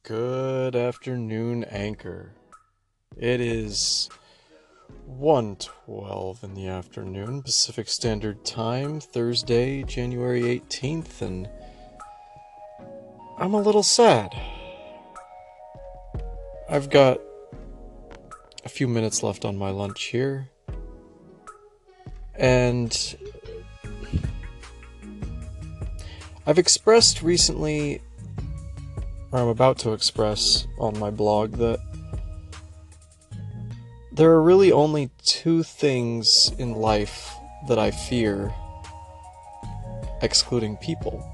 Good afternoon, Anchor. It is 1:12 in the afternoon, Pacific Standard Time, Thursday, January 18th, and I'm a little sad. I've got a few minutes left on my lunch here, and I've expressed recently, or I'm about to express on my blog, that there are really only two things in life that I fear, excluding people.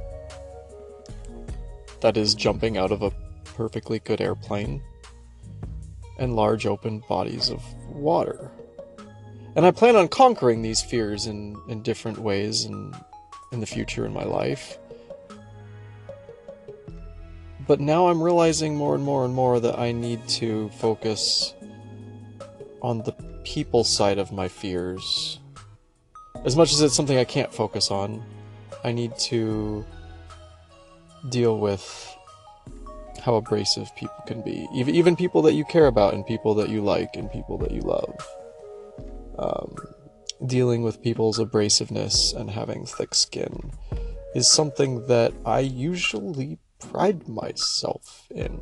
That is jumping out of a perfectly good airplane and large open bodies of water. And I plan on conquering these fears in different ways in the future in my life. But now I'm realizing more and more that I need to focus on the people side of my fears. As much as it's something I can't focus on, I need to deal with how abrasive people can be. Even people that you care about and people that you like and people that you love. Dealing with people's abrasiveness and having thick skin is something that I usually pride myself in.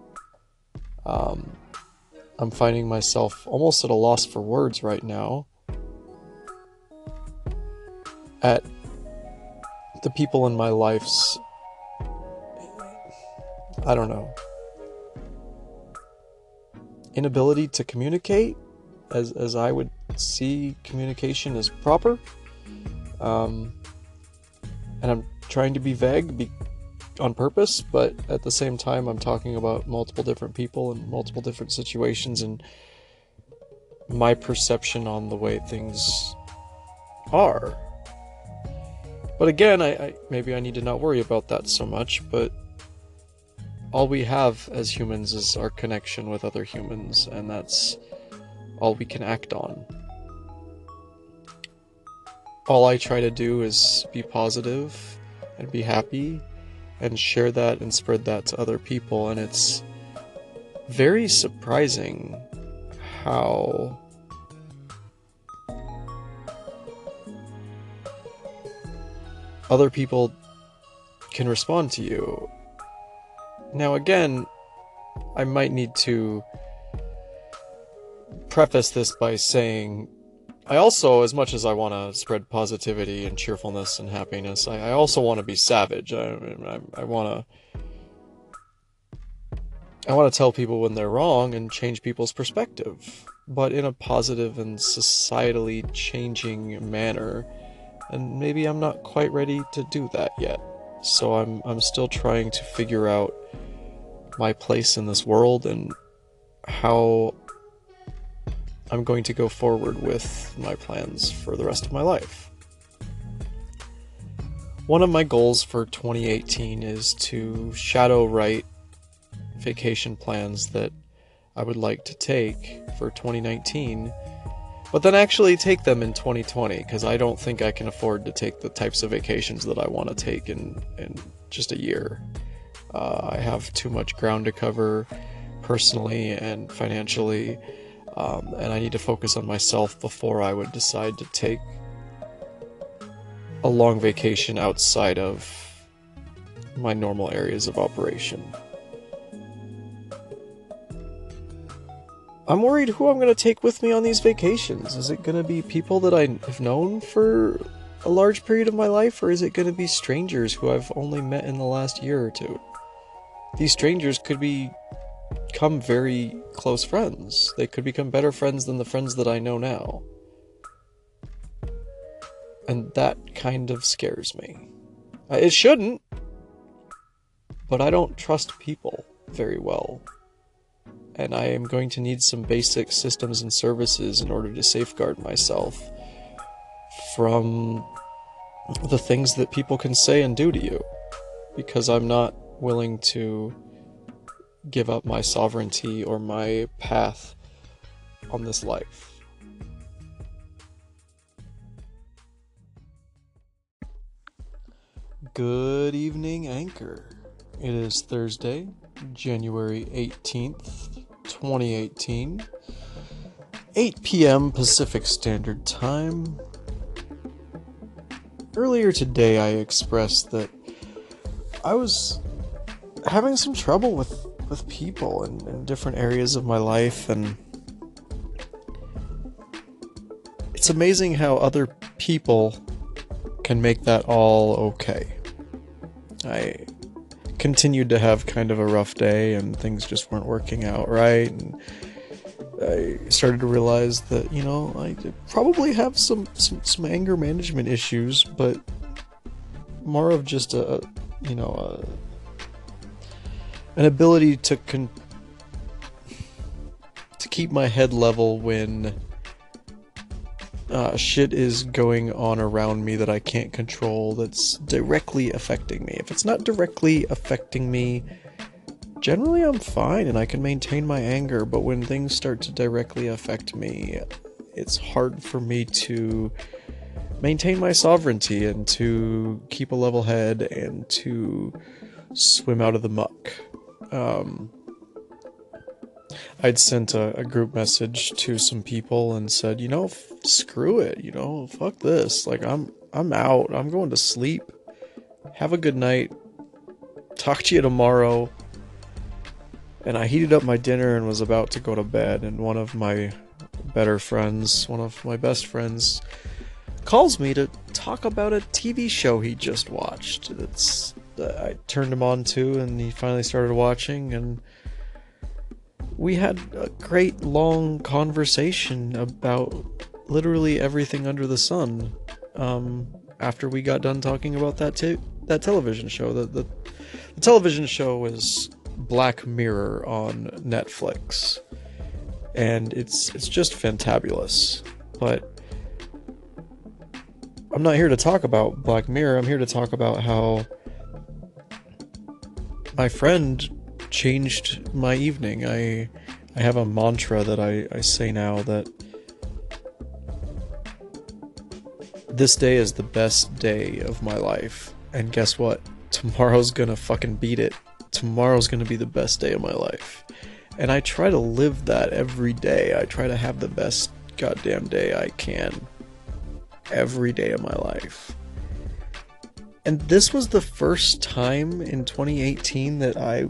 I'm finding myself almost at a loss for words right now at the people in my life's, I don't know, inability to communicate as I would see communication as proper. And I'm trying to be vague on purpose, but at the same time I'm talking about multiple different people and multiple different situations and my perception on the way things are. But again, I maybe I need to not worry about that so much, but all we have as humans is our connection with other humans, and that's all we can act on. All I try to do is be positive and be happy and share that and spread that to other people, and it's very surprising how other people can respond to you. Now again, I might need to preface this by saying I also, as much as I want to spread positivity and cheerfulness and happiness, I also want to be savage. I want to tell people when they're wrong and change people's perspective, but in a positive and societally changing manner. And maybe I'm not quite ready to do that yet. So I'm still trying to figure out my place in this world and how I'm going to go forward with my plans for the rest of my life. One of my goals for 2018 is to shadow write vacation plans that I would like to take for 2019, but then actually take them in 2020, because I don't think I can afford to take the types of vacations that I want to take in just a year. I have too much ground to cover personally and financially, and I need to focus on myself before I would decide to take a long vacation outside of my normal areas of operation. I'm worried who I'm going to take with me on these vacations. Is it going to be people that I have known for a large period of my life, or is it going to be strangers who I've only met in the last year or two? These strangers could become very close friends. They could become better friends than the friends that I know now. And that kind of scares me. It shouldn't, but I don't trust people very well. And I am going to need some basic systems and services in order to safeguard myself from the things that people can say and do to you, because I'm not willing to give up my sovereignty or my path on this life. Good evening, Anchor. It is Thursday, January 18th, 2018, 8 p.m. Pacific Standard Time. Earlier today, I expressed that I was having some trouble with people in different areas of my life, and it's amazing how other people can make that all okay. I continued to have kind of a rough day, and things just weren't working out right, and I started to realize that, I probably have some anger management issues, but more of just an ability to keep my head level when shit is going on around me that I can't control, that's directly affecting me. If it's not directly affecting me, generally I'm fine and I can maintain my anger, but when things start to directly affect me, it's hard for me to maintain my sovereignty and to keep a level head and to swim out of the muck. I'd sent a group message to some people and said, screw it, fuck this. Like, I'm out. I'm going to sleep. Have a good night. Talk to you tomorrow. And I heated up my dinner and was about to go to bed, and one of my best friends, calls me to talk about a TV show he just watched. I turned him on to, and he finally started watching, and we had a great long conversation about literally everything under the sun. After we got done talking about that television show, the television show is Black Mirror on Netflix, and it's just fantabulous. But I'm not here to talk about Black Mirror. I'm here to talk about how my friend changed my evening. I have a mantra that I say now, that this day is the best day of my life. And guess what? Tomorrow's gonna fucking beat it. Tomorrow's gonna be the best day of my life. And I try to live that every day. I try to have the best goddamn day I can every day of my life. And this was the first time in 2018 that I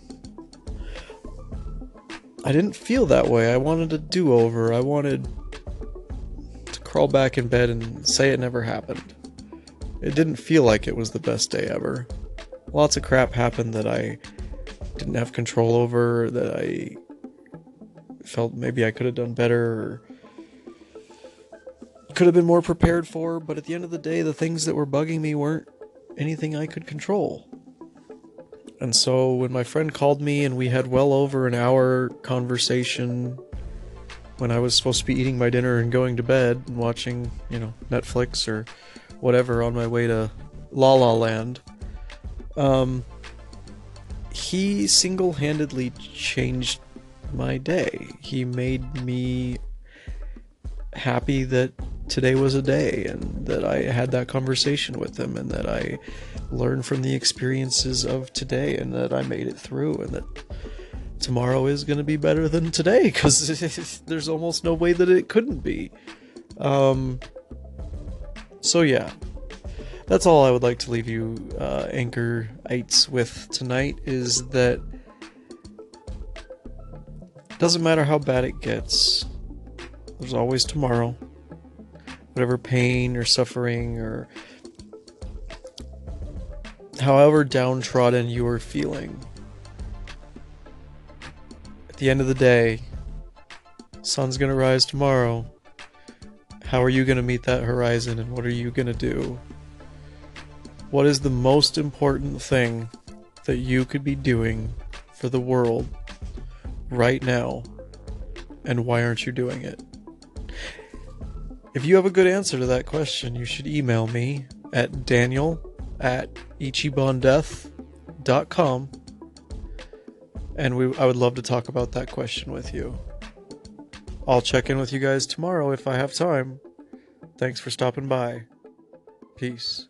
didn't feel that way. I wanted a do-over. I wanted to crawl back in bed and say it never happened. It didn't feel like it was the best day ever. Lots of crap happened that I didn't have control over, that I felt maybe I could have done better, or could have been more prepared for, but at the end of the day, the things that were bugging me weren't anything I could control. And so when my friend called me and we had well over an hour conversation when I was supposed to be eating my dinner and going to bed and watching, Netflix or whatever on my way to La La Land, he single-handedly changed my day. He made me happy that today was a day, and that I had that conversation with him, and that I learned from the experiences of today, and that I made it through, and that tomorrow is going to be better than today, because there's almost no way that it couldn't be. So yeah, that's all I would like to leave you anchorites with tonight, is that doesn't matter how bad it gets, there's always tomorrow. Whatever pain or suffering or however downtrodden you are feeling, at the end of the day, sun's gonna rise tomorrow. How are you gonna meet that horizon, and what are you gonna do? What is the most important thing that you could be doing for the world right now, and why aren't you doing it? If you have a good answer to that question, you should email me at daniel@ichibandeath.com, and I would love to talk about that question with you. I'll check in with you guys tomorrow if I have time. Thanks for stopping by. Peace.